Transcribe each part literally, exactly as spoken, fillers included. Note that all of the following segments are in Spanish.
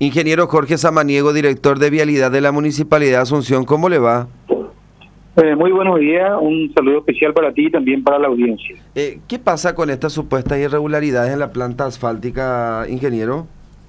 Ingeniero Jorge Samaniego, director de Vialidad de la Municipalidad de Asunción, ¿cómo le va? Eh, muy buenos días, un saludo especial para ti y también para la audiencia. Eh, ¿Qué pasa con estas supuestas irregularidades en la planta asfáltica, ingeniero?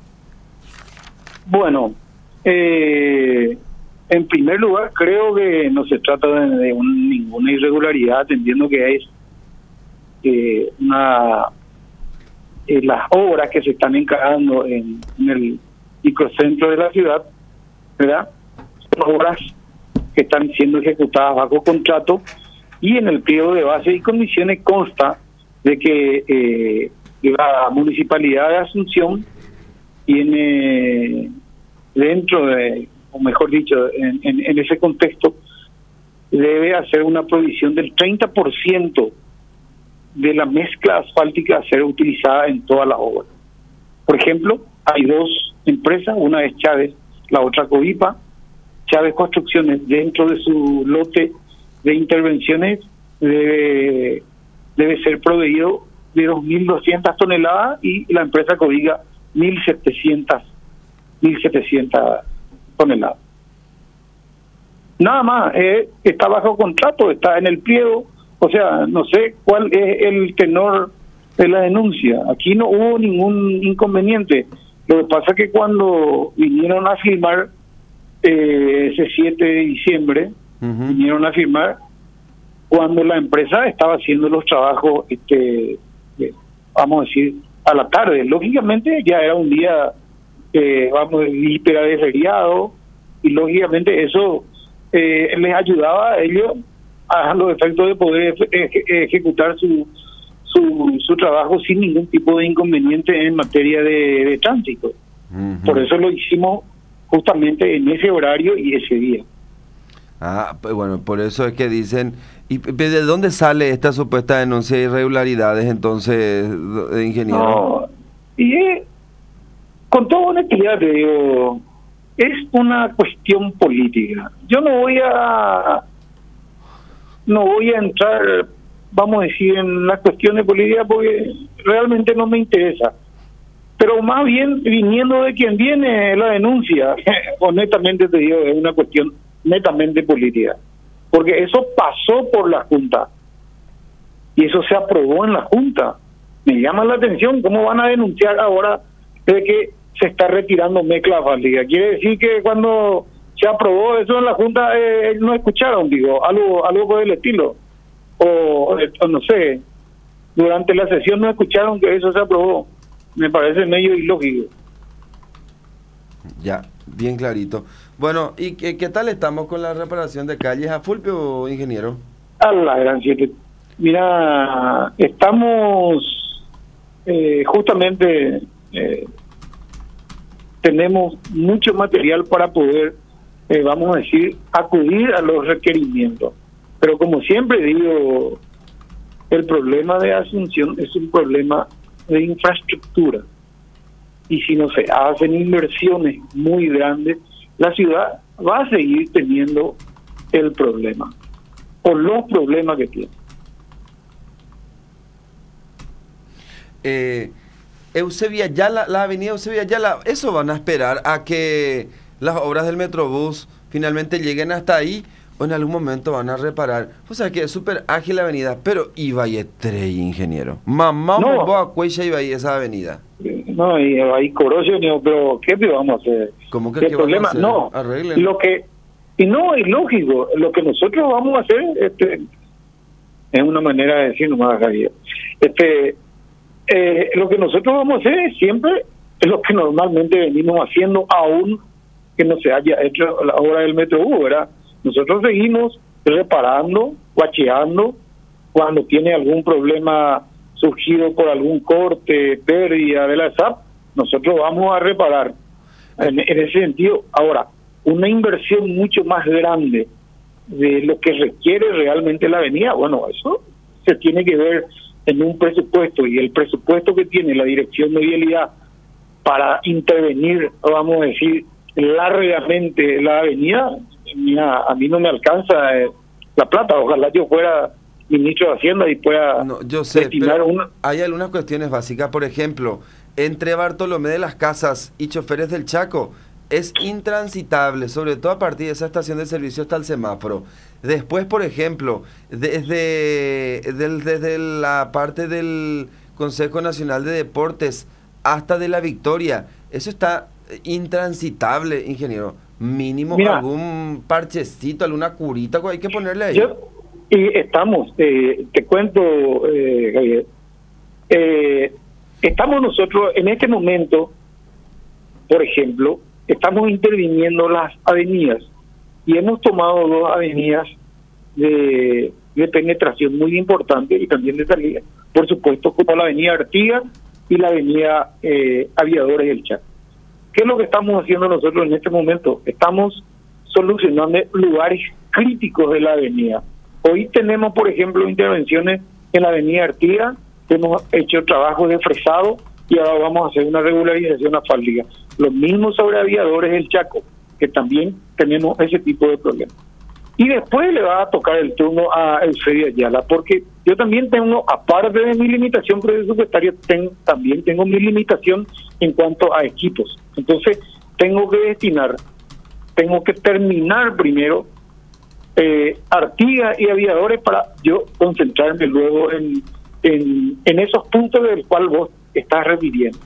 Bueno, eh, en primer lugar, creo que no se trata de, de un, ninguna irregularidad, entendiendo que es eh, una eh, las obras que se están encarando en, en el microcentro de la ciudad, ¿verdad? Son obras que están siendo ejecutadas bajo contrato, y en el pliego de bases y condiciones consta de que eh, la Municipalidad de Asunción tiene dentro de, o mejor dicho, en, en, en ese contexto, debe hacer una provisión del treinta por ciento de la mezcla asfáltica a ser utilizada en toda la obra. Por ejemplo, hay dos empresas, una es Chávez, la otra Covipa. Chávez Construcciones, dentro de su lote de intervenciones, debe, debe ser proveído de dos mil doscientas toneladas, y la empresa Coviga mil setecientas toneladas. Nada más, eh, está bajo contrato, está en el pliego, o sea, no sé cuál es el tenor de la denuncia. Aquí no hubo ningún inconveniente. Lo que pasa es que cuando vinieron a firmar eh, ese siete de diciembre, uh-huh. vinieron a firmar cuando la empresa estaba haciendo los trabajos, este, eh, vamos a decir, a la tarde. Lógicamente ya era un día, eh, vamos, víspera de feriado, y lógicamente eso eh, les ayudaba a ellos a los efectos de poder eje- ejecutar su, su su trabajo sin ningún tipo de inconveniente en materia de, de tránsito. Uh-huh. Por eso lo hicimos justamente en ese horario y ese día. Ah, pues bueno, por eso es que dicen. ¿Y de dónde sale esta supuesta denuncia de irregularidades entonces, ingeniero? No, y eh, con toda honestidad te digo, es una cuestión política. Yo no voy a no voy a entrar, vamos a decir, en las cuestiones políticas porque realmente no me interesa. Pero más bien, viniendo de quien viene la denuncia, honestamente te digo, es una cuestión netamente política. Porque eso pasó por la Junta. Y eso se aprobó en la Junta. Me llama la atención cómo van a denunciar ahora de que se está retirando mezcla asfáltica. Quiere decir que cuando se aprobó eso en la Junta, eh, no escucharon, digo, algo algo por el estilo. O, o no sé, durante la sesión no escucharon que eso se aprobó. Me parece medio ilógico. Ya, bien clarito. Bueno, ¿y qué, qué tal estamos con la reparación de calles a Fulpio, ingeniero? A la gran siete. Mira, estamos eh, justamente, eh, tenemos mucho material para poder, eh, vamos a decir, acudir a los requerimientos. Pero como siempre digo, el problema de Asunción es un problema de infraestructura, y si no se hacen inversiones muy grandes, la ciudad va a seguir teniendo el problema o los problemas que tiene. Eh, Eusebia Ayala, la avenida Eusebia Ayala, eso van a esperar a que las obras del Metrobús finalmente lleguen hasta ahí, o en algún momento van a reparar. O sea que es súper ágil la avenida, pero iba y estrella, ingeniero. Mamá, no, boa cuella iba y esa avenida. No, y ahí corrosión, pero ¿qué vamos a hacer? ¿Cómo que ¿Qué qué problema? vamos a hacer? No, arreglen. Lo que, y no, es lógico, lo que nosotros vamos a hacer, este, es una manera de decir nomás, Javier. Este, eh, lo que nosotros vamos a hacer es siempre es lo que normalmente venimos haciendo, aún que no se haya hecho la obra del Metrobús, ¿verdad? Nosotros seguimos reparando, guacheando, cuando tiene algún problema surgido por algún corte, pérdida de la S A P, nosotros vamos a reparar. En, en ese sentido, ahora, una inversión mucho más grande de lo que requiere realmente la avenida, bueno, eso se tiene que ver en un presupuesto, y el presupuesto que tiene la Dirección de Vialidad para intervenir, vamos a decir, largamente la avenida, mira, a mí no me alcanza eh, la plata. Ojalá yo fuera ministro de Hacienda y pueda no, yo sé, destinar pero una... hay algunas cuestiones básicas, por ejemplo, entre Bartolomé de las Casas y Choferes del Chaco es intransitable, sobre todo a partir de esa estación de servicio hasta el semáforo. Después, por ejemplo, desde, del, desde la parte del Consejo Nacional de Deportes hasta de La Victoria, eso está intransitable, ingeniero. Mínimo Mira, algún parchecito, alguna curita, hay que ponerle ahí. Yo, y estamos, eh, te cuento, eh, Javier, eh, estamos nosotros en este momento, por ejemplo, estamos interviniendo las avenidas y hemos tomado dos avenidas de, de penetración muy importantes y también de salida, por supuesto, como la avenida Artigas y la avenida eh, Aviadores del Chaco. ¿Qué es lo que estamos haciendo nosotros en este momento? Estamos solucionando lugares críticos de la avenida. Hoy tenemos, por ejemplo, intervenciones en la avenida Artigas, hemos hecho trabajo de fresado y ahora vamos a hacer una regularización asfáltica. Lo mismo sobre Aviadores del Chaco, que también tenemos ese tipo de problemas. Y después le va a tocar el turno a Eusebio Ayala, porque yo también tengo, aparte de mi limitación presupuestaria, ten, también tengo mi limitación en cuanto a equipos. Entonces, tengo que destinar, tengo que terminar primero eh, Artigas y Aviadores para yo concentrarme luego en, en, en esos puntos del cual vos estás refiriendo.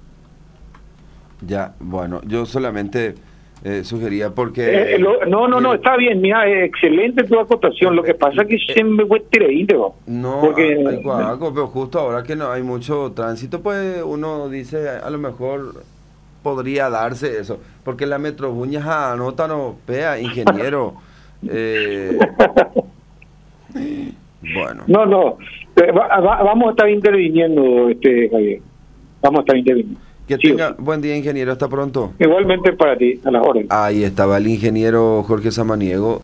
Ya, bueno, yo solamente... Eh, sugería porque... Eh, lo, no, no, no, está bien, mira, es excelente tu acotación, lo que pasa es que eh, se me fue tireído. No, porque, hay, hay algo, pero justo ahora que no hay mucho tránsito, pues uno dice, a lo mejor podría darse eso, porque la Metrobuñas anota, no, pea, ingeniero. eh, bueno. No, no, va, va, vamos a estar interviniendo, este Javier, vamos a estar interviniendo. Que sí, tenga buen día, ingeniero. Hasta pronto. Igualmente para ti, a las órdenes. Ahí estaba el ingeniero Jorge Samaniego.